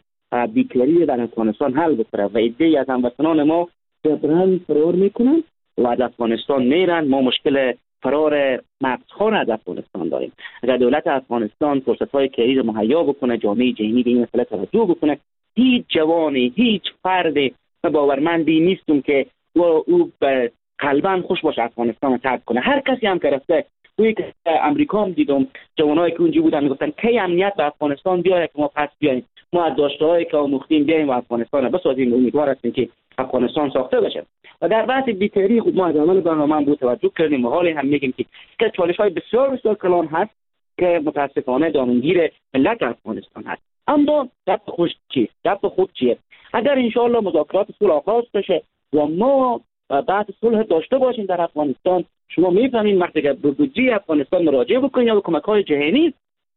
بیکاری در افغانستان حل بکنه و عده‌ای از هموطنان ما جبران فرار میکنن و از افغانستان میرن. ما مشکل فرار مغزخوان از افغانستان داریم. اگر دولت افغانستان فرصت‌های کاری مهیا بکنه، جامعه جهانی به این مسئله توجه بکنه، هیچ جوانی، هیچ فرد باورمندی نیستم که او به قلباً خوش باشه افغانستان رو ترک کنه. هر کسی هم که رفته، توی که امریکا هم دیدم جوانایی که اونجا بودن میگفتن کی امنیت به افغانستان بیاره که ما پس بیایم، ما از داشته‌هایی که آموختیم بیایم و افغانستان رو بسازیم. امیدوار هستیم که افغانستان ساخته بشه. و در بحث بیکاری خود ما از اول برنامه بود توجه کردیم و حال هم میگیم که چالش‌های بسیار بسیار کلان هست که متاسفانه دامنگیر ملت افغانستان هست. اما دست خوش چیست؟ دست خود چیه؟ اگر انشاءالله مذاکرات صلح آغاز بشه و ما بعد صلح داشته باشیم در افغانستان، شما میفهمین وقتی که به بودجه افغانستان مراجعه بکنید یا به کمک‌های جهانی،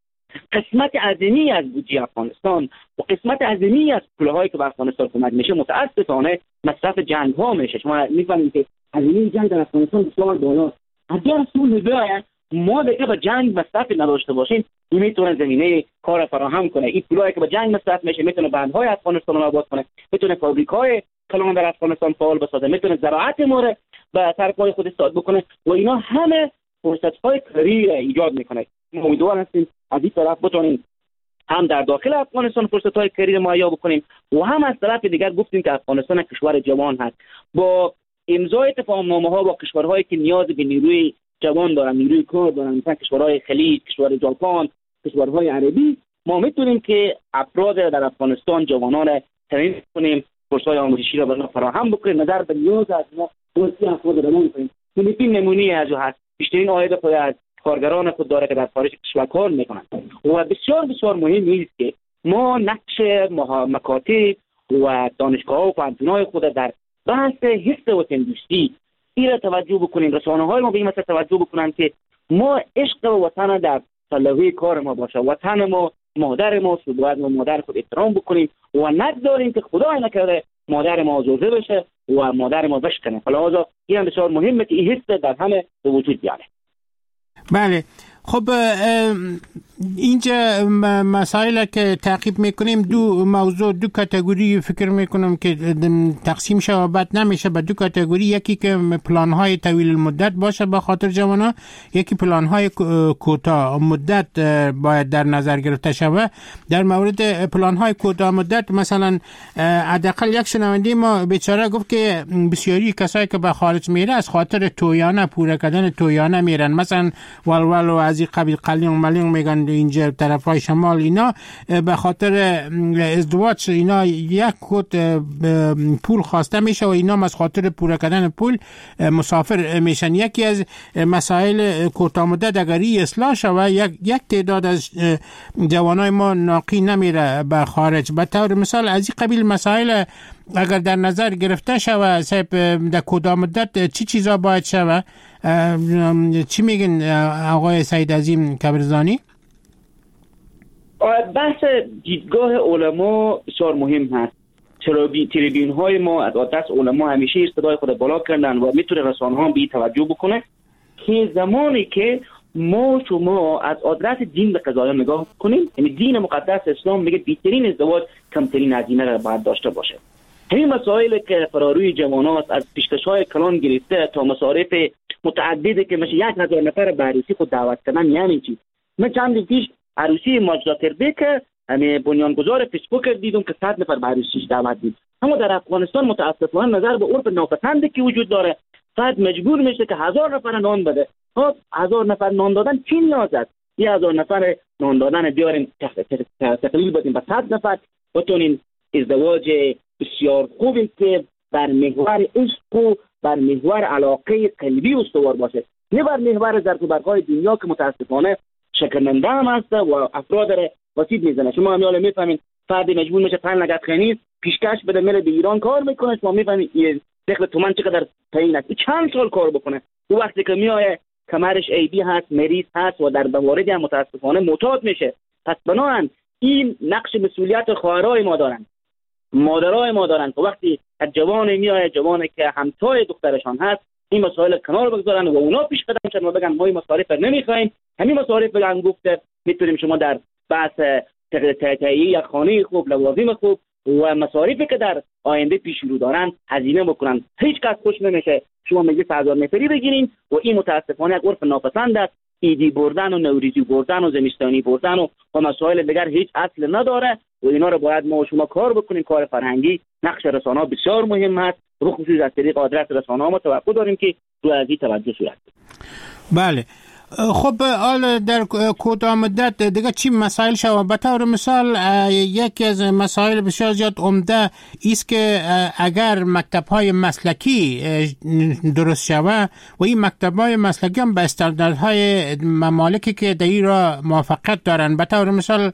قسمت عظیمی از بودجه افغانستان و قسمت عظیمی از پول‌هایی که به افغانستان کمک میشه متاسفانه مصرف جنگ‌ها میشه. شما میفهمید که هزینه جنگ در افغانستان بسیار بالاست. اگر صلح بیاید ما دیگه به جنگ مصرف نداشته باشیم، این میتونه زمینه کار فراهم کنه. این پولایی که به جنگ مصرف میشه میتونه بندهای افغانستان رو آباد کنه، میتونه فابریک‌های کلان در افغانستان فعال بسازه، میتونه زراعت ما رو به سر پای خود استاد بکنه و اینا همه فرصت‌های کاری ایجاد میکنه. ما امیدوار هستیم از این طرف بتونیم هم در داخل افغانستان فرصت‌های کاری رو مهیا بکنیم و هم از طرف دیگر گفتیم که افغانستان کشور جوان هست. با امضای تفاهم‌نامه‌ها با کشورهایی که نیاز به نیروی جوان دارن، نیروی کار دارن، مثلا کشورهای خلیج، کشور ژاپن، کشورهای عربی، ما میتونیم که افراد در افغانستان جوانان تامین کنیم، فرصت‌های آموزشی را برای فراهم بکنیم، نظر به نیاز از ما توسعه افراد را کنیم. فیلیپین نمونه از او هست، بیشترین عاید خود از کارگران خود داره که در خارج کشور کار میکنن و بسیار بسیار مهم است که ما نقش مکاتب و دانشگاه‌ها و پانتون‌های خود در بحث حس وطن‌دوستی این را توجه بکنیم. رسانه‌های ما به این مسئله توجه بکنن که ما عشق و وطن در پلوی کار ما باشه. وطن ما مادر ما، باید ما مادر خود احترام بکنیم و نگذاریم که خدای نکرده مادر ما آزرده بشه و مادر ما بشکنه. لذا این بسیار مهمه که این حس در همه به وجود بیاره. بله. خب اینجا مسائل که تعقیب میکنیم دو موضوع، دو کاتگوری فکر میکنم که تقسیم شده بعد نمیشه به دو کاتگوری، یکی که پلان های طویل مدت باشه به خاطر جوانا، یکی پلان های کوتاه مدت باید در نظر گرفته شود. در مورد پلان های کوتاه مدت مثلا حداقل یک شنونده ما بیچاره گفت که بسیاری کسایی که به خارج میره از خاطر تویانه، پوره کردن تویانه میرن، مثلا ولول و از این قبیل قلیون ملیون میگن اینجا طرف های شمال، اینا به خاطر ازدواج اینا یک کت پول خواسته میشه و اینا از خاطر پول کردن پول مسافر میشن. یکی از مسائل کوتاه مدت اگری اصلاح شود، یک یک تعداد از جوانای ما ناقی نمیره به خارج. به طور مثال از این قبیل مسائل اگر در نظر گرفته شود صاحب در کوتاه مدت چی چیزا باید شود؟ چی میگن آقای سعید عظیم کبرزانی؟ بحث دیدگاه علما بسیار مهم هست. تریبیون های ما از عادت علما همیشه صدای خود بالا کردن و میتونه رسانه ها به توجه بکنه که زمانی که ما شما از عادت دین به قضایا نگاه کنیم، یعنی دین مقدس اسلام میگه بیشترین ازدواج کمترین هزینه را باید داشته باشه. همین مسائل که فراروی جوانات از پیشکش‌های کلان گرفته تا مصارف متعددی که میشه یک هزار نفر به عروسی خود دعوت کردن، یعنی چی؟ من چند روز پیش عروسی ماجدا تربه که همه بنیانگذار فیسبوک دیدم که صد نفر به عروسیش دعوت دید. اما در افغانستان متاسفانه نظر به عرف ناپسندی که وجود داره، فرد مجبور میشه که هزار نفر نان بده. خب هزار نفر نان دادن چی نیاز است؟ یه هزار نفر نان دادن بیاریم تقلیل بدیم به صد نفر، بتونیم ازدواج بسیار خوبی که بر محور عشق و بر محور علاقه قلبی استوار باشه، نه بر محور زرق و برقای دنیا که متاسفانه شکننده هم هست و افراد را وسیب میزنه. شما هم یاله میفهمین فردی مجبور میشه پنج لگت خیلی پیشکش بده میره به ایران کار میکنه، شما میفهمین یه دخل تومن چقدر تعیین است، چند سال کار بکنه. او وقتی که میایه کمرش ایبی هست، مریض هست و در مواردی هم متاسفانه معتاد میشه. پس بنابراین این نقش مسئولیت خواهرای ما دارن، مادرای ما دارن که وقتی از جوان میایه، جوانی که همتای دخترشان هست، این مسائل کنار بگذارن و اونا پیش قدم شدن و بگن ما این مصارف نمیخوایم. همین مصارف بگن گفته میتونیم شما در بحث تهیه یک خانه خوب، لوازم خوب و مصارفی که در آینده پیش رو دارن هزینه بکنن. هیچ کس خوش نمیشه شما میگه هزار نفری بگیرین و این متاسفانه یک عرف ناپسند است. ایدی بردن و نوریزی بردن و زمستانی بردن و, و مسائل دیگر هیچ اصل نداره و اینا رو باید ما و شما کار بکنیم. کار فرهنگی، نقش رسانه‌ها بسیار مهم است. به خصوص از طریق آدرس رسانه‌ها ما توقع داریم که رو از این توجه صورت بده. بله. خب حالا در کوتاه مدت دیگه چی مسائل شود؟ به طور مثال یکی از مسائل بسیار زیاد عمده است که اگر مکتب‌های مسلکی درست شود و این مکتب‌های مسلکی هم به استانداردهای ممالکی که در این را موافقت دارن، به طور مثال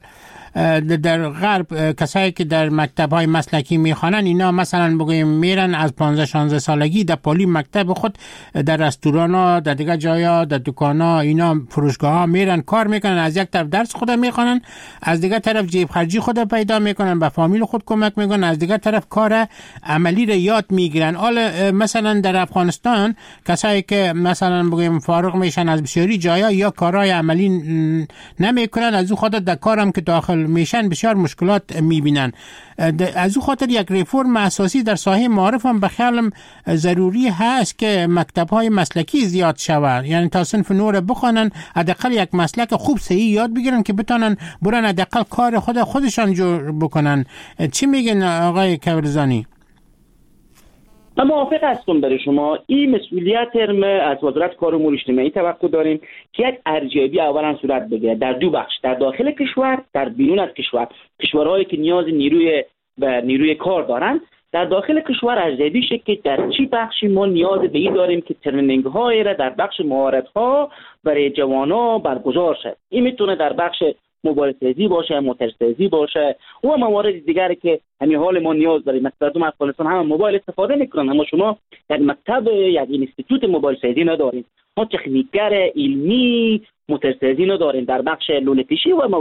در غرب کسایی که در مکتب‌های مسلکی میخوانن اینا مثلا بگویم میرن از پانزده شانزده سالگی در پالی مکتب خود در رستوران‌ها، در دیگه جایا، در دکان‌ها، اینا فروشگاه‌ها میرن کار میکنن. از یک طرف درس خود میخوانن، از دیگه طرف جیب خرجی خود پیدا میکنن، به فامیل خود کمک میکنن، از دیگه طرف کار عملی را یاد میگیرن. حالا مثلا در افغانستان کسایی که مثلا بگویم فارغ میشن از بسیاری جایا یا کارهای عملی نمیکنن، از اون خاطر در کارم که داخل میشن بسیار مشکلات میبینن. از اون خاطر یک ریفورم اساسی در ساحه معارف هم به خیالم ضروری هست که مکتب‌های مسلکی زیاد شود، یعنی تا صنف نور بخوانن، حداقل یک مسلک خوب صحیح یاد بگیرن که بتونن برن حداقل کار خود خودشان جور بکنن. چی میگن آقای کبرزانی؟ من موافق هستم برای شما. این مسئولیت از وزارت کار و امور اجتماعی توقع داریم که یک ارزیابی اولا صورت بگیره در دو بخش، در داخل کشور، در بیرون از کشور. کشورهایی که نیاز نیروی و نیروی کار دارن، در داخل کشور ارزیابی شه که در چی بخشی ما نیاز به این داریم که ترنینگ های را در بخش مهارت ها برای جوانا برگزار شه. این میتونه در بخش موبایل سازی باشه، موتور سازی باشه و موارد دیگری که همین حال ما نیاز داریم. مثلا تو افغانستان هم موبایل استفاده میکنن، اما شما در مکتب یک اینستیتوت موبایل سازی نداریم. ما تکنیکگر علمی موتور سازی نداریم. در بخش لوله پیشی و